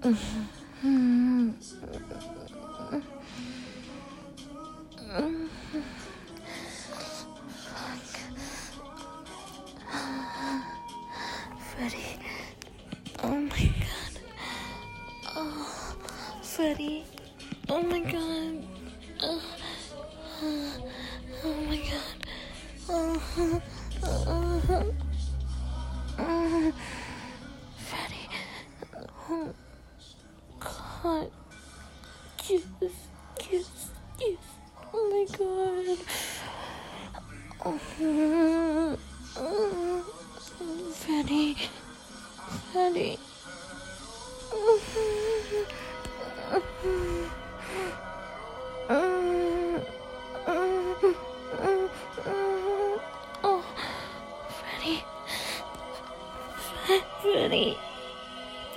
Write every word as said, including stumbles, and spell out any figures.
Freddie. Oh my god. Oh, Freddie. Oh my god. Oh, oh my god. Oh, oh, oh. Freddie. Oh god. Yes, yes, yes. Oh my god. Oh, oh, Freddie. Freddie.